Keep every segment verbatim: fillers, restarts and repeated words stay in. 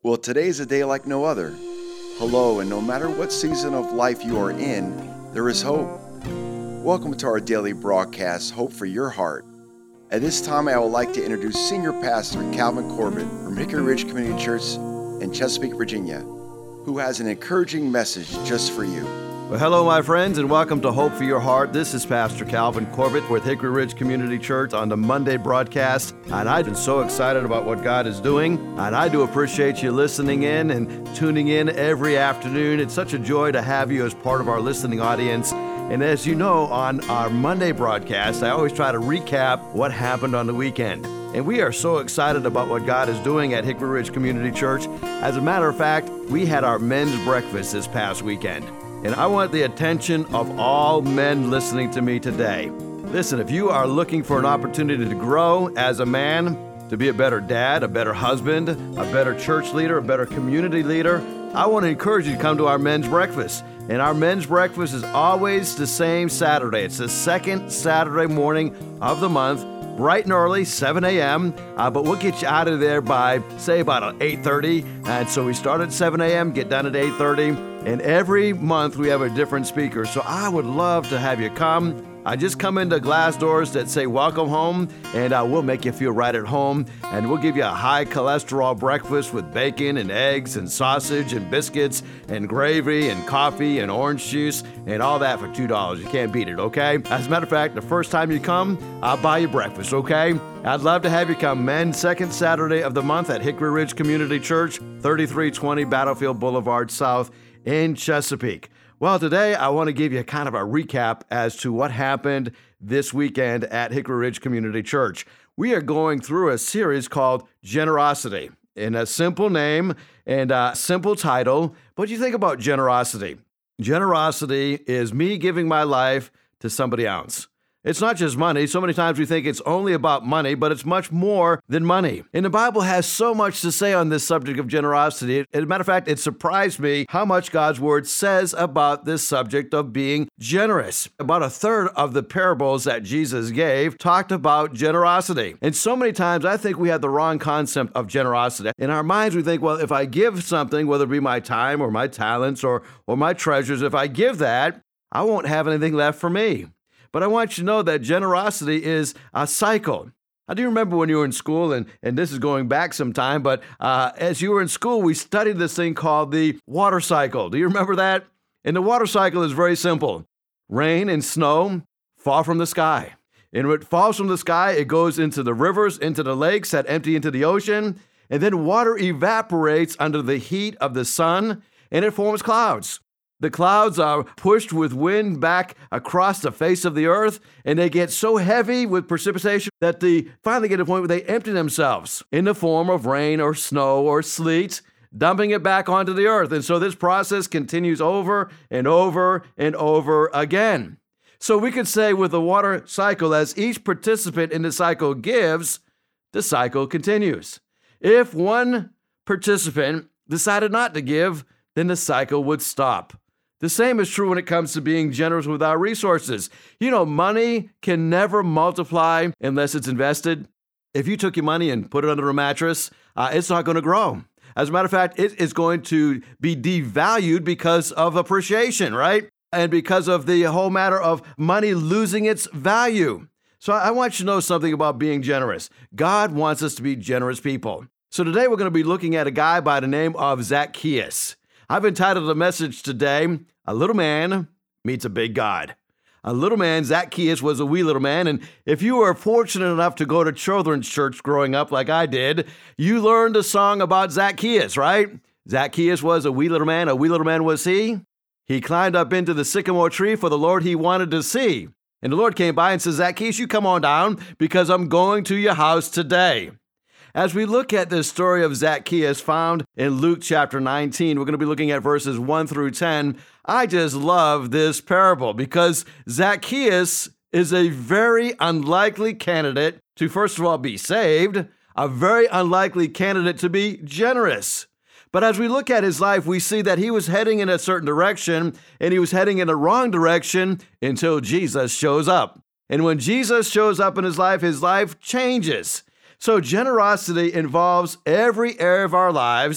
Well, today is a day like no other. Hello, and no matter what season of life you are in, there is hope. Welcome to our daily broadcast, Hope for Your Heart. At this time, I would like to introduce Senior Pastor Calvin Corbett from Hickory Ridge Community Church in Chesapeake, Virginia, who has an encouraging message just for you. Well, hello, my friends, and welcome to Hope for Your Heart. This is Pastor Calvin Corbett with Hickory Ridge Community Church on the Monday broadcast, and I've been so excited about what God is doing, and I do appreciate you listening in and tuning in every afternoon. It's such a joy to have you as part of our listening audience. And as you know, on our Monday broadcast, I always try to recap what happened on the weekend. And we are so excited about what God is doing at Hickory Ridge Community Church. As a matter of fact, we had our men's breakfast this past weekend. And I want the attention of all men listening to me today. Listen, if you are looking for an opportunity to grow as a man, to be a better dad, a better husband, a better church leader, a better community leader, I want to encourage you to come to our men's breakfast. And our men's breakfast is always the same Saturday. It's the second Saturday morning of the month, bright and early, seven a.m., uh, but we'll get you out of there by, say, about eight thirty. And so we start at seven a.m., get done at eight thirty. And every month we have a different speaker. So I would love to have you come. I just come into glass doors that say welcome home, and uh, we'll make you feel right at home. And we'll give you a high cholesterol breakfast with bacon and eggs and sausage and biscuits and gravy and coffee and orange juice and all that for two dollars. You can't beat it, okay? As a matter of fact, the first time you come, I'll buy you breakfast, okay? I'd love to have you come, men, second Saturday of the month at Hickory Ridge Community Church, thirty-three twenty Battlefield Boulevard South in Chesapeake. Well, today I want to give you kind of a recap as to what happened this weekend at Hickory Ridge Community Church. We are going through a series called Generosity, in a simple name and a simple title. But you think about generosity. Generosity is me giving my life to somebody else. It's not just money. So many times we think it's only about money, but it's much more than money. And the Bible has so much to say on this subject of generosity. As a matter of fact, it surprised me how much God's Word says about this subject of being generous. About a third of the parables that Jesus gave talked about generosity. And so many times I think we have the wrong concept of generosity. In our minds, we think, well, if I give something, whether it be my time or my talents or, or my treasures, if I give that, I won't have anything left for me. But I want you to know that generosity is a cycle. I do remember when you were in school, and, and this is going back some time, but uh, as you were in school, we studied this thing called the water cycle. Do you remember that? And the water cycle is very simple. Rain and snow fall from the sky. And when it falls from the sky, it goes into the rivers, into the lakes that empty into the ocean, and then water evaporates under the heat of the sun, and it forms clouds. The clouds are pushed with wind back across the face of the earth, and they get so heavy with precipitation that they finally get to a point where they empty themselves in the form of rain or snow or sleet, dumping it back onto the earth. And so this process continues over and over and over again. So we could say with the water cycle, as each participant in the cycle gives, the cycle continues. If one participant decided not to give, then the cycle would stop. The same is true when it comes to being generous with our resources. You know, money can never multiply unless it's invested. If you took your money and put it under a mattress, uh, it's not going to grow. As a matter of fact, it is going to be devalued because of appreciation, right? And because of the whole matter of money losing its value. So I want you to know something about being generous. God wants us to be generous people. So today we're going to be looking at a guy by the name of Zacchaeus. I've entitled the message today, A Little Man Meets a Big God. A little man, Zacchaeus, was a wee little man, and if you were fortunate enough to go to children's church growing up like I did, you learned a song about Zacchaeus, right? Zacchaeus was a wee little man. A wee little man was he. He climbed up into the sycamore tree for the Lord he wanted to see. And the Lord came by and said, Zacchaeus, you come on down because I'm going to your house today. As we look at this story of Zacchaeus found in Luke chapter nineteen, we're going to be looking at verses one through ten. I just love this parable because Zacchaeus is a very unlikely candidate to, first of all, be saved, a very unlikely candidate to be generous. But as we look at his life, we see that he was heading in a certain direction, and he was heading in the wrong direction until Jesus shows up. And when Jesus shows up in his life, his life changes. So generosity involves every area of our lives,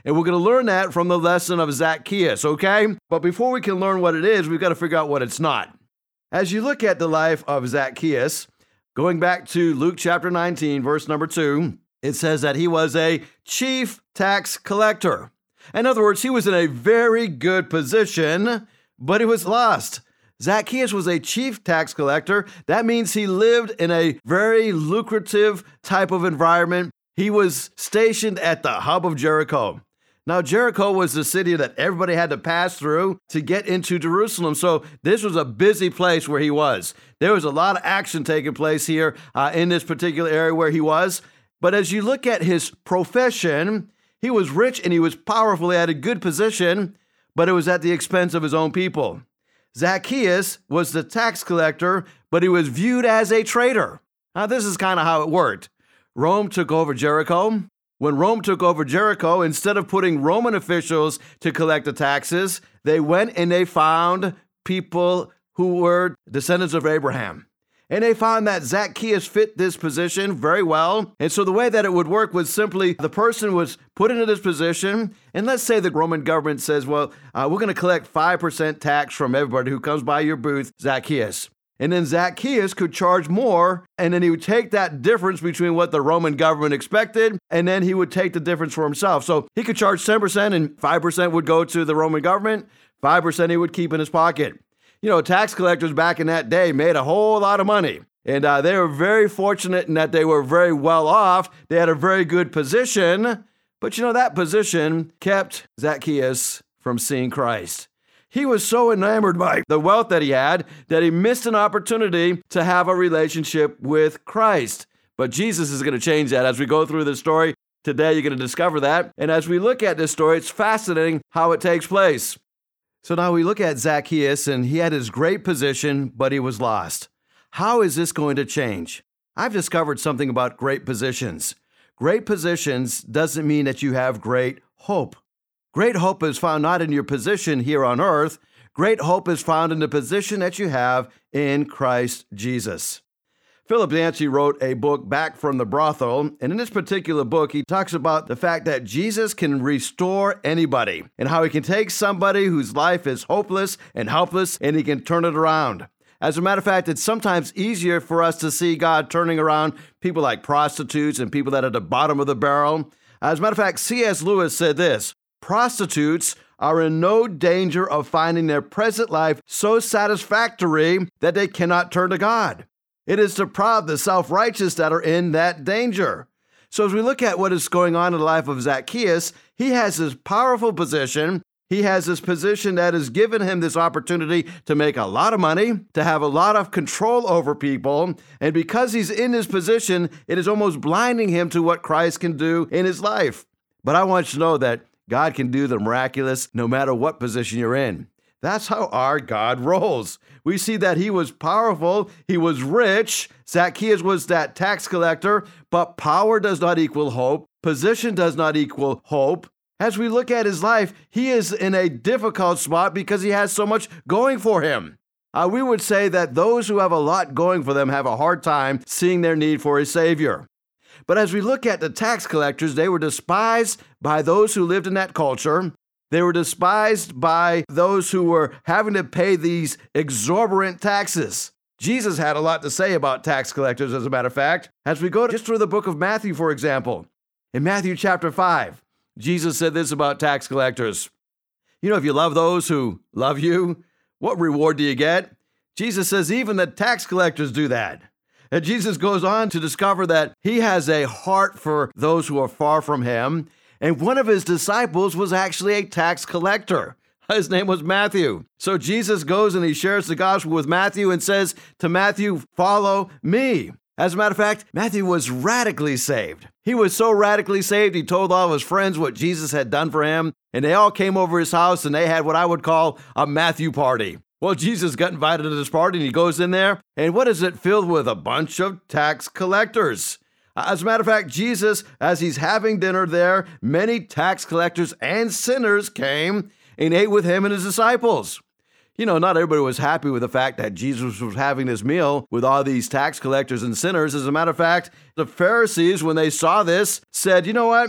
And we're going to learn that from the lesson of Zacchaeus, okay? But before we can learn what it is, we've got to figure out what it's not. As you look at the life of Zacchaeus, going back to Luke chapter nineteen, verse number two, it says that he was a chief tax collector. In other words, he was in a very good position, but he was lost. Zacchaeus was a chief tax collector. That means he lived in a very lucrative type of environment. He was stationed at the hub of Jericho. Now, Jericho was the city that everybody had to pass through to get into Jerusalem. So this was a busy place where he was. There was a lot of action taking place here uh, in this particular area where he was. But as you look at his profession, he was rich and he was powerful. He had a good position, but it was at the expense of his own people. Zacchaeus was the tax collector, but he was viewed as a traitor. Now, this is kind of how it worked. Rome took over Jericho. When Rome took over Jericho, instead of putting Roman officials to collect the taxes, they went and they found people who were descendants of Abraham. And they found that Zacchaeus fit this position very well. And so the way that it would work was simply the person was put into this position. And let's say the Roman government says, well, uh, we're going to collect five percent tax from everybody who comes by your booth, Zacchaeus. And then Zacchaeus could charge more, and then he would take that difference between what the Roman government expected, and then he would take the difference for himself. So he could charge ten percent, and five percent would go to the Roman government, five percent he would keep in his pocket. You know, tax collectors back in that day made a whole lot of money, and uh, they were very fortunate in that they were very well off. They had a very good position, but you know, that position kept Zacchaeus from seeing Christ. He was so enamored by the wealth that he had that he missed an opportunity to have a relationship with Christ. But Jesus is going to change that as we go through this story. Today, you're going to discover that. And as we look at this story, it's fascinating how it takes place. So now we look at Zacchaeus, and he had his great position, but he was lost. How is this going to change? I've discovered something about great positions. Great positions doesn't mean that you have great hope. Great hope is found not in your position here on earth. Great hope is found in the position that you have in Christ Jesus. Philip Yancey wrote a book, Back from the Brothel, and in this particular book, he talks about the fact that Jesus can restore anybody and how he can take somebody whose life is hopeless and helpless and he can turn it around. As a matter of fact, it's sometimes easier for us to see God turning around people like prostitutes and people that are at the bottom of the barrel. As a matter of fact, C S Lewis said this: prostitutes are in no danger of finding their present life so satisfactory that they cannot turn to God. It is the proud, the self-righteous that are in that danger. So as we look at what is going on in the life of Zacchaeus, he has this powerful position. He has this position that has given him this opportunity to make a lot of money, to have a lot of control over people. And because he's in this position, it is almost blinding him to what Christ can do in his life. But I want you to know that God can do the miraculous no matter what position you're in. That's how our God rolls. We see that he was powerful, he was rich. Zacchaeus was that tax collector, but power does not equal hope. Position does not equal hope. As we look at his life, he is in a difficult spot because he has so much going for him. Uh, we would say that those who have a lot going for them have a hard time seeing their need for a Savior. But as we look at the tax collectors, they were despised by those who lived in that culture. They were despised by those who were having to pay these exorbitant taxes. Jesus had a lot to say about tax collectors, as a matter of fact. As we go just through the book of Matthew, for example, in Matthew chapter five, Jesus said this about tax collectors. You know, if you love those who love you, what reward do you get? Jesus says even the tax collectors do that. And Jesus goes on to discover that he has a heart for those who are far from him. And one of his disciples was actually a tax collector. His name was Matthew. So Jesus goes and he shares the gospel with Matthew and says to Matthew, follow me. As a matter of fact, Matthew was radically saved. He was so radically saved, he told all of his friends what Jesus had done for him, and they all came over his house and they had what I would call a Matthew party. Well, Jesus got invited to this party and he goes in there, and what is it filled with? A bunch of tax collectors. As a matter of fact, Jesus, as he's having dinner there, many tax collectors and sinners came and ate with him and his disciples. You know, not everybody was happy with the fact that Jesus was having this meal with all these tax collectors and sinners. As a matter of fact, the Pharisees, when they saw this, said, you know what?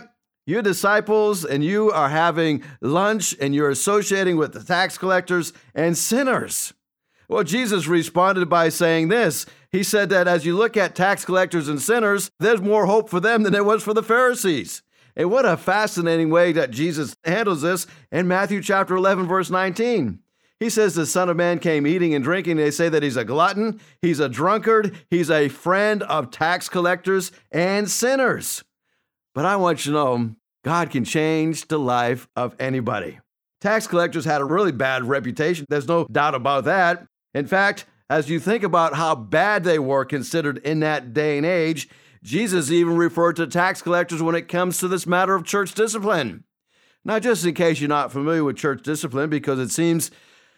You're disciples and you are having lunch and you're associating with the tax collectors and sinners. Well, Jesus responded by saying this. He said that as you look at tax collectors and sinners, there's more hope for them than there was for the Pharisees. And what a fascinating way that Jesus handles this in Matthew chapter eleven, verse nineteen. He says the Son of Man came eating and drinking. They say that he's a glutton, he's a drunkard, he's a friend of tax collectors and sinners. But I want you to know, God can change the life of anybody. Tax collectors had a really bad reputation. There's no doubt about that. In fact, as you think about how bad they were considered in that day and age, Jesus even referred to tax collectors when it comes to this matter of church discipline. Now, just in case you're not familiar with church discipline, because it seems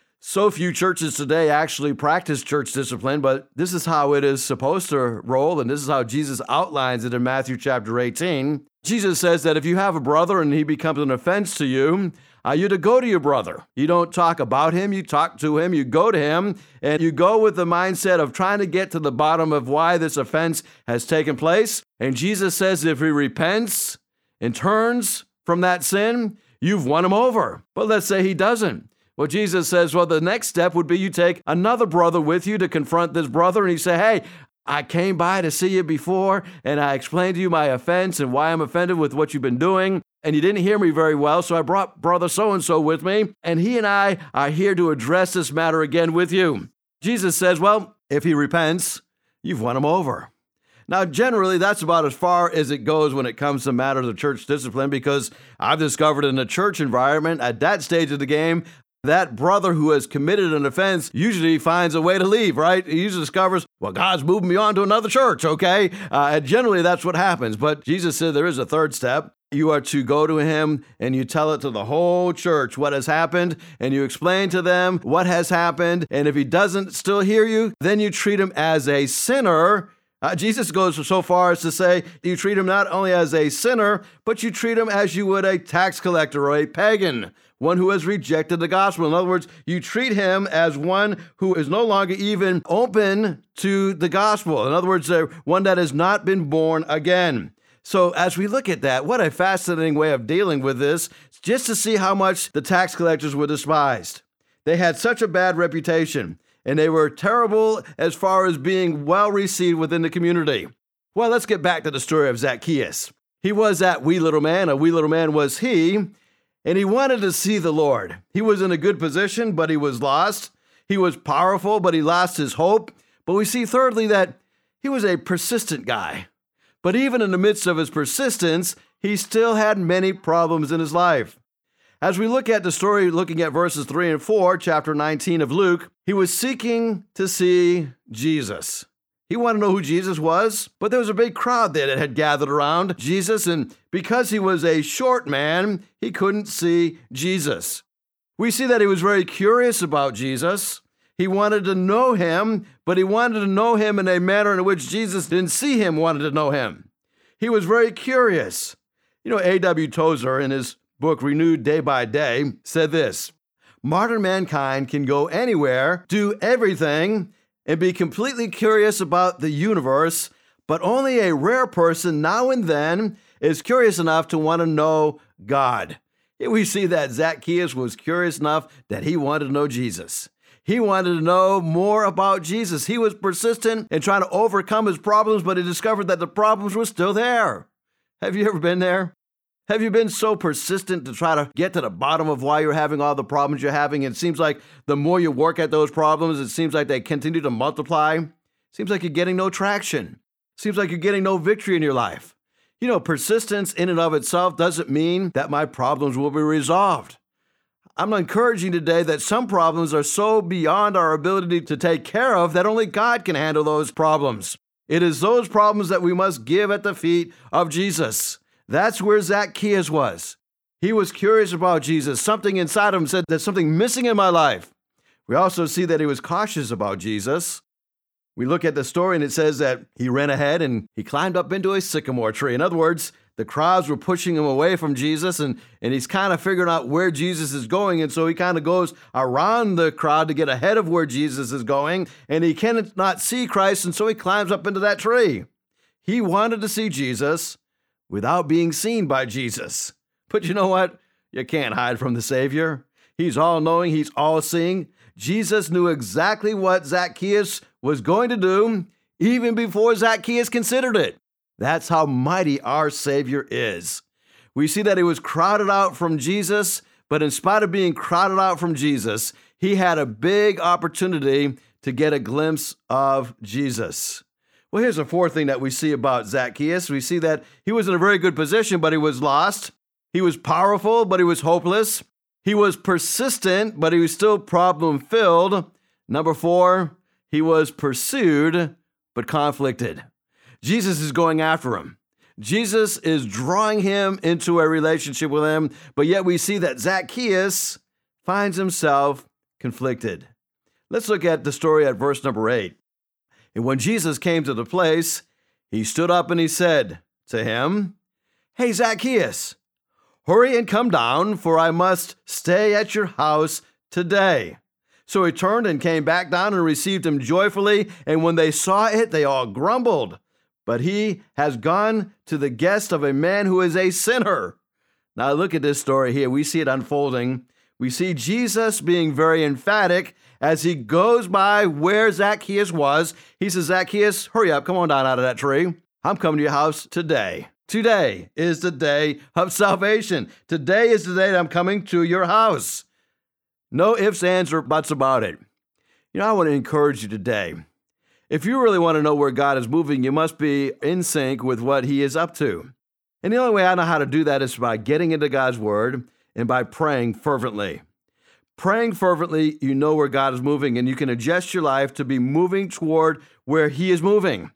so few churches today actually practice church discipline, but this is how it is supposed to roll, and this is how Jesus outlines it in Matthew chapter eighteen. Jesus says that if you have a brother and he becomes an offense to you, uh, you're to go to your brother. You don't talk about him, you talk to him, you go to him, and you go with the mindset of trying to get to the bottom of why this offense has taken place. And Jesus says if he repents and turns from that sin, you've won him over. But let's say he doesn't. Well, Jesus says, well, the next step would be you take another brother with you to confront this brother, and you say, hey, I came by to see you before, and I explained to you my offense and why I'm offended with what you've been doing, and you didn't hear me very well, so I brought brother so-and-so with me, and he and I are here to address this matter again with you. Jesus says, well, if he repents, you've won him over. Now, generally, that's about as far as it goes when it comes to matters of church discipline, because I've discovered in the church environment, at that stage of the game, that brother who has committed an offense usually finds a way to leave, right? He usually discovers, well, God's moving me on to another church, okay? Uh, and generally, that's what happens. But Jesus said there is a third step. You are to go to him and you tell it to the whole church what has happened, and you explain to them what has happened. And if he doesn't still hear you, then you treat him as a sinner. Uh, Jesus goes so far as to say you treat him not only as a sinner, but you treat him as you would a tax collector or a pagan, one who has rejected the gospel. In other words, you treat him as one who is no longer even open to the gospel. In other words, uh, one that has not been born again. So as we look at that, what a fascinating way of dealing with this, just to see how much the tax collectors were despised. They had such a bad reputation, and they were terrible as far as being well received within the community. Well, let's get back to the story of Zacchaeus. He was that wee little man, a wee little man was he, and he wanted to see the Lord. He was in a good position, but he was lost. He was powerful, but he lost his hope. But we see thirdly that he was a persistent guy. But even in the midst of his persistence, he still had many problems in his life. As we look at the story, looking at verses three and four, chapter nineteen of Luke, he was seeking to see Jesus. He wanted to know who Jesus was, but there was a big crowd there that had gathered around Jesus, and because he was a short man, he couldn't see Jesus. We see that he was very curious about Jesus. He wanted to know him, but he wanted to know him in a manner in which Jesus didn't see him wanted to know him. He was very curious. You know, A W Tozer, in his book Renewed Day by Day, said this: modern mankind can go anywhere, do everything, and be completely curious about the universe, but only a rare person now and then is curious enough to want to know God. Here we see that Zacchaeus was curious enough that he wanted to know Jesus. He wanted to know more about Jesus. He was persistent in trying to overcome his problems, but he discovered that the problems were still there. Have you ever been there? Have you been so persistent to try to get to the bottom of why you're having all the problems you're having? It seems like the more you work at those problems, it seems like they continue to multiply. It seems like you're getting no traction. It seems like you're getting no victory in your life. You know, persistence in and of itself doesn't mean that my problems will be resolved. I'm encouraging today that some problems are so beyond our ability to take care of that only God can handle those problems. It is those problems that we must give at the feet of Jesus. That's where Zacchaeus was. He was curious about Jesus. Something inside of him said, there's something missing in my life. We also see that he was cautious about Jesus. We look at the story and it says that he ran ahead and he climbed up into a sycamore tree. In other words, the crowds were pushing him away from Jesus, and, and he's kind of figuring out where Jesus is going. And so he kind of goes around the crowd to get ahead of where Jesus is going, and he cannot see Christ, and so he climbs up into that tree. He wanted to see Jesus, without being seen by Jesus. But you know what? You can't hide from the Savior. He's all-knowing. He's all-seeing. Jesus knew exactly what Zacchaeus was going to do even before Zacchaeus considered it. That's how mighty our Savior is. We see that he was crowded out from Jesus, but in spite of being crowded out from Jesus, he had a big opportunity to get a glimpse of Jesus. Well, here's a fourth thing that we see about Zacchaeus. We see that he was in a very good position, but he was lost. He was powerful, but he was hopeless. He was persistent, but he was still problem-filled. Number four, he was pursued, but conflicted. Jesus is going after him. Jesus is drawing him into a relationship with him, but yet we see that Zacchaeus finds himself conflicted. Let's look at the story at verse number eight. And when Jesus came to the place, he stood up and he said to him, "Hey, Zacchaeus, hurry and come down, for I must stay at your house today." So he turned and came back down and received him joyfully. And when they saw it, they all grumbled. But he has gone to the guest of a man who is a sinner. Now look at this story here. We see it unfolding. We see Jesus being very emphatic as he goes by where Zacchaeus was. He says, "Zacchaeus, hurry up, come on down out of that tree. I'm coming to your house today. Today is the day of salvation. Today is the day that I'm coming to your house." No ifs, ands, or buts about it. You know, I want to encourage you today. If you really want to know where God is moving, you must be in sync with what he is up to. And the only way I know how to do that is by getting into God's word and by praying fervently. Praying fervently, you know where God is moving, and you can adjust your life to be moving toward where he is moving.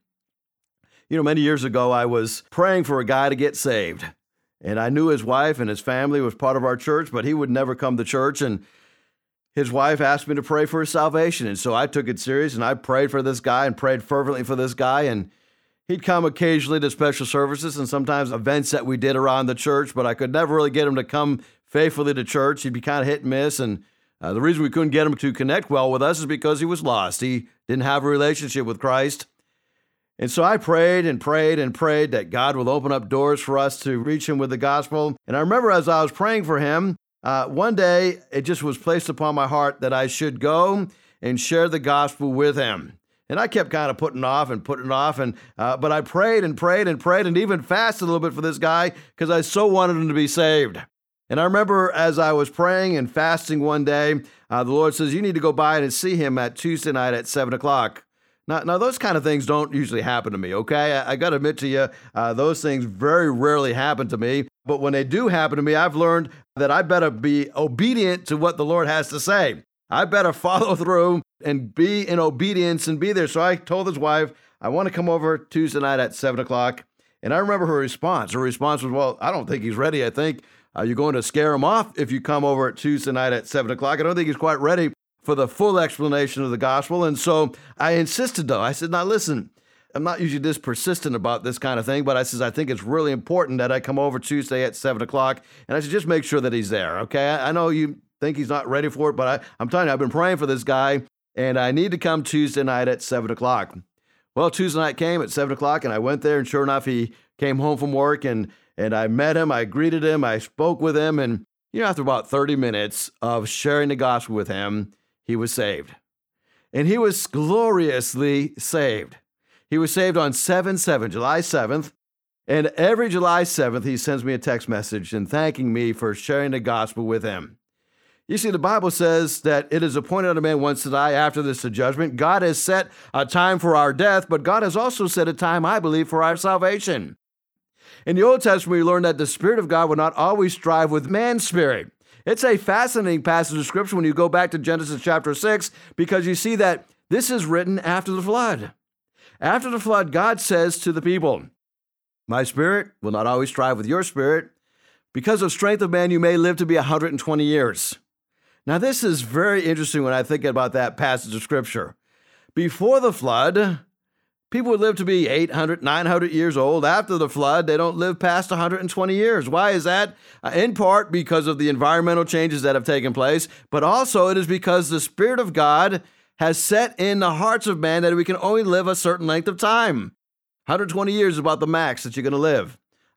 You know, many years ago, I was praying for a guy to get saved. And I knew his wife and his family was part of our church, but he would never come to church. And his wife asked me to pray for his salvation. And so I took it serious, and I prayed for this guy and prayed fervently for this guy. And he'd come occasionally to special services and sometimes events that we did around the church, but I could never really get him to come faithfully to church. He'd be kind of hit and miss. And uh, the reason we couldn't get him to connect well with us is because he was lost. He didn't have a relationship with Christ. And so I prayed and prayed and prayed that God will open up doors for us to reach him with the gospel. And I remember as I was praying for him, uh, one day it just was placed upon my heart that I should go and share the gospel with him. And I kept kind of putting off and putting off, and uh, but I prayed and prayed and prayed and even fasted a little bit for this guy because I so wanted him to be saved. And I remember as I was praying and fasting one day, uh, the Lord says, "You need to go by and see him at Tuesday night at seven o'clock. Now, now, those kind of things don't usually happen to me, okay? I, I got to admit to you, uh, those things very rarely happen to me. But when they do happen to me, I've learned that I better be obedient to what the Lord has to say. I better follow through and be in obedience and be there. So I told his wife, I want to come over Tuesday night at seven o'clock. And I remember her response. Her response was, "Well, I don't think he's ready. I think uh, you're going to scare him off if you come over at Tuesday night at seven o'clock. I don't think he's quite ready for the full explanation of the gospel." And so I insisted, though. I said, "Now listen, I'm not usually this persistent about this kind of thing, but I says, I think it's really important that I come over Tuesday at seven o'clock. And I said, just make sure that he's there, okay? I, I know you think he's not ready for it, but I, I'm telling you, I've been praying for this guy, and I need to come Tuesday night at seven o'clock. Well, Tuesday night came at seven o'clock, and I went there, and sure enough, he came home from work, and, and I met him, I greeted him, I spoke with him, and you know, after about thirty minutes of sharing the gospel with him, he was saved. And he was gloriously saved. He was saved on seven seven, July seventh. And every July seventh, he sends me a text message and thanking me for sharing the gospel with him. You see, the Bible says that it is appointed unto man once to die, after this the judgment. God has set a time for our death, but God has also set a time, I believe, for our salvation. In the Old Testament, we learn that the Spirit of God will not always strive with man's spirit. It's a fascinating passage of Scripture when you go back to Genesis chapter six, because you see that this is written after the flood. After the flood, God says to the people, "My spirit will not always strive with your spirit. Because of strength of man, you may live to be one hundred twenty years. Now, this is very interesting when I think about that passage of Scripture. Before the flood, people would live to be eight hundred, nine hundred years old. After the flood, they don't live past one hundred twenty years. Why is that? Uh, in part because of the environmental changes that have taken place, but also it is because the Spirit of God has set in the hearts of man that we can only live a certain length of time. one hundred twenty years is about the max that you're going to live.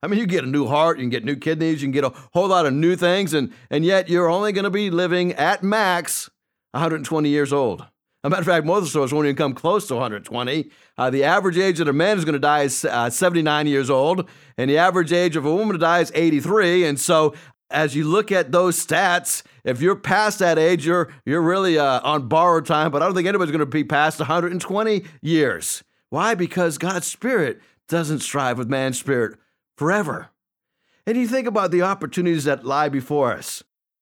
I mean, you get a new heart, you can get new kidneys, you can get a whole lot of new things, and, and yet you're only going to be living at max one hundred twenty years old. As a matter of fact, most of us won't even come close to one hundred twenty. Uh, the average age that a man is going to die is uh, seventy-nine years old, and the average age of a woman to die is eighty-three. And so as you look at those stats, if you're past that age, you're you're really uh, on borrowed time, but I don't think anybody's going to be past one hundred twenty years. Why? Because God's Spirit doesn't strive with man's spirit forever. And you think about the opportunities that lie before us.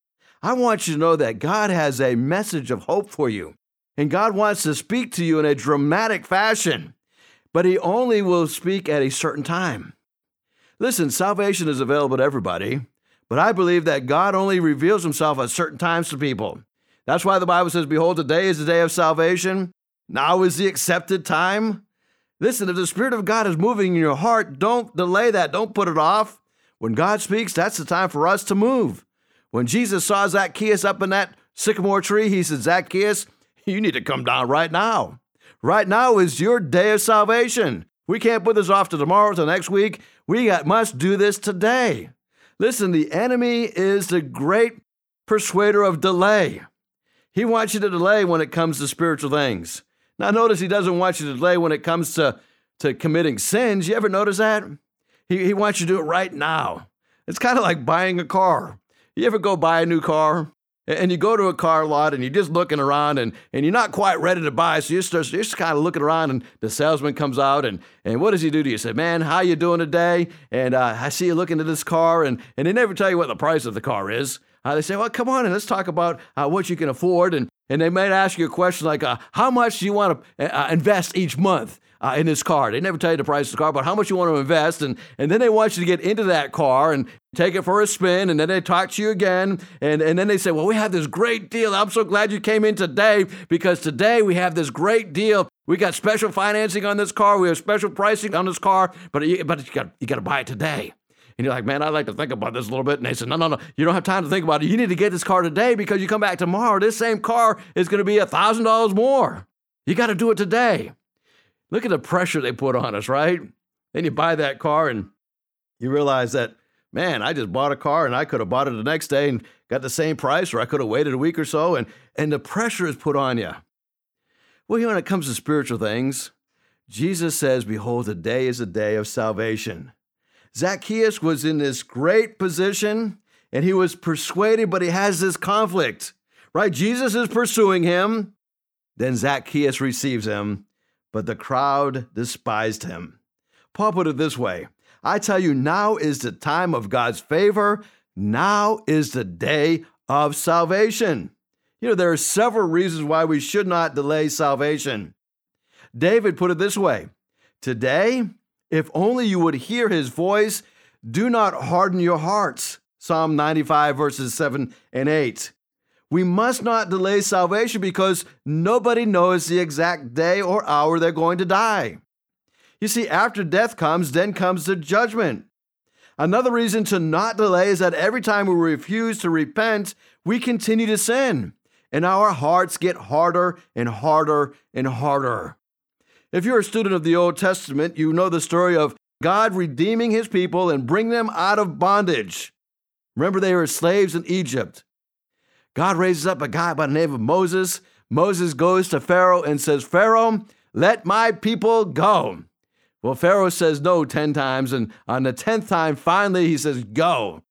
I want you to know that God has a message of hope for you, and God wants to speak to you in a dramatic fashion, but He only will speak at a certain time. Listen, salvation is available to everybody, but I believe that God only reveals Himself at certain times to people. That's why the Bible says, behold, today is the day of salvation. Now is the accepted time. Listen, if the Spirit of God is moving in your heart, don't delay that. Don't put it off. When God speaks, that's the time for us to move. When Jesus saw Zacchaeus up in that sycamore tree, He said, Zacchaeus, you need to come down right now. Right now is your day of salvation. We can't put this off to tomorrow, to next week. We got, must do this today. Listen, the enemy is the great persuader of delay. He wants you to delay when it comes to spiritual things. Now, notice he doesn't want you to delay when it comes to, to committing sins. You ever notice that? He, he wants you to do it right now. It's kind of like buying a car. You ever go buy a new car? And you go to a car lot and you're just looking around and, and you're not quite ready to buy. So you're just, you're just kind of looking around and the salesman comes out and, and what does he do to you? He said, man, how you doing today? And uh, I see you looking at this car and, and they never tell you what the price of the car is. Uh, they say, well, come on and let's talk about uh, what you can afford. And, and they might ask you a question like, uh, how much do you want to uh, invest each month uh, in this car? They never tell you the price of the car, but how much you want to invest. And, and then they want you to get into that car and take it for a spin. And then they talk to you again. And, and then they say, well, we have this great deal. I'm so glad you came in today because today we have this great deal. We got special financing on this car. We have special pricing on this car, but you, but you got, you got to buy it today. And you're like, man, I'd like to think about this a little bit. And they said, no, no, no, you don't have time to think about it. You need to get this car today because you come back tomorrow. This same car is going to be one thousand dollars more. You got to do it today. Look at the pressure they put on us, right? Then you buy that car and you realize that, man, I just bought a car and I could have bought it the next day and got the same price, or I could have waited a week or so. And, and the pressure is put on you. Well, when it comes to spiritual things, Jesus says, behold, the day is a day of salvation. Zacchaeus was in this great position and he was persuaded, but he has this conflict, right? Jesus is pursuing him. Then Zacchaeus receives him, but the crowd despised him. Paul put it this way, I tell you, now is the time of God's favor. Now is the day of salvation. You know, there are several reasons why we should not delay salvation. David put it this way, today, if only you would hear his voice, do not harden your hearts. Psalm ninety-five, verses seven and eight. We must not delay salvation because nobody knows the exact day or hour they're going to die. You see, after death comes, then comes the judgment. Another reason to not delay is that every time we refuse to repent, we continue to sin, and our hearts get harder and harder and harder. If you're a student of the Old Testament, you know the story of God redeeming his people and bringing them out of bondage. Remember, they were slaves in Egypt. God raises up a guy by the name of Moses. Moses goes to Pharaoh and says, Pharaoh, let my people go. Well, Pharaoh says no ten times, and on the tenth time, finally, he says, go.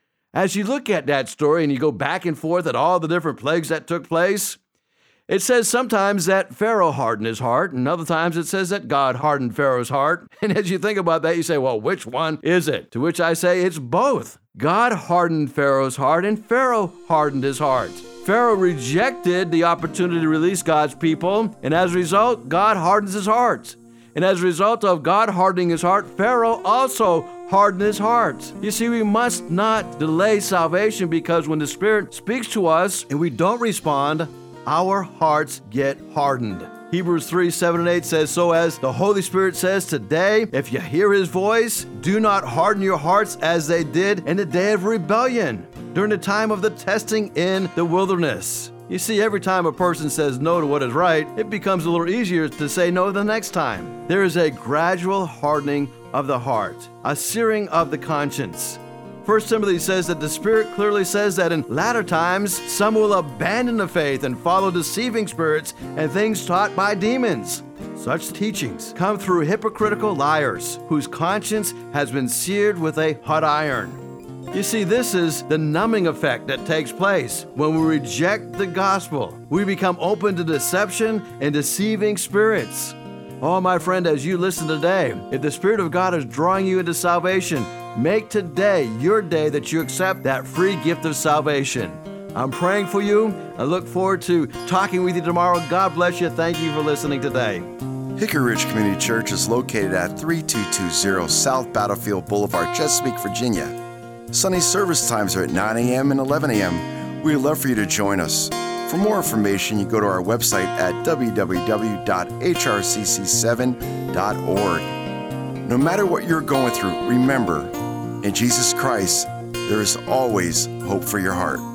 As you look at that story and you go back and forth at all the different plagues that took place, it says sometimes that Pharaoh hardened his heart, and other times it says that God hardened Pharaoh's heart. And as you think about that, you say, well, which one is it? To which I say it's both. God hardened Pharaoh's heart, and Pharaoh hardened his heart. Pharaoh rejected the opportunity to release God's people, and as a result, God hardens his heart. And as a result of God hardening his heart, Pharaoh also hardened his heart. You see, we must not delay salvation because when the Spirit speaks to us and we don't respond, our hearts get hardened. Hebrews three, seven and eight says, so as the Holy Spirit says today, if you hear his voice, do not harden your hearts as they did in the day of rebellion, during the time of the testing in the wilderness. You see, every time a person says no to what is right, it becomes a little easier to say no the next time. There is a gradual hardening of the heart, a searing of the conscience. First Timothy says that the Spirit clearly says that in latter times, some will abandon the faith and follow deceiving spirits and things taught by demons. Such teachings come through hypocritical liars whose conscience has been seared with a hot iron. You see, this is the numbing effect that takes place when we reject the gospel. We become open to deception and deceiving spirits. Oh, my friend, as you listen today, if the Spirit of God is drawing you into salvation, make today your day that you accept that free gift of salvation. I'm praying for you. I look forward to talking with you tomorrow. God bless you. Thank you for listening today. Hickory Ridge Community Church is located at thirty-two twenty South Battlefield Boulevard, Chesapeake, Virginia. Sunday service times are at nine a.m. and eleven a.m. We'd love for you to join us. For more information, you go to our website at w w w dot h r c c seven dot org. No matter what you're going through, remember, in Jesus Christ, there is always hope for your heart.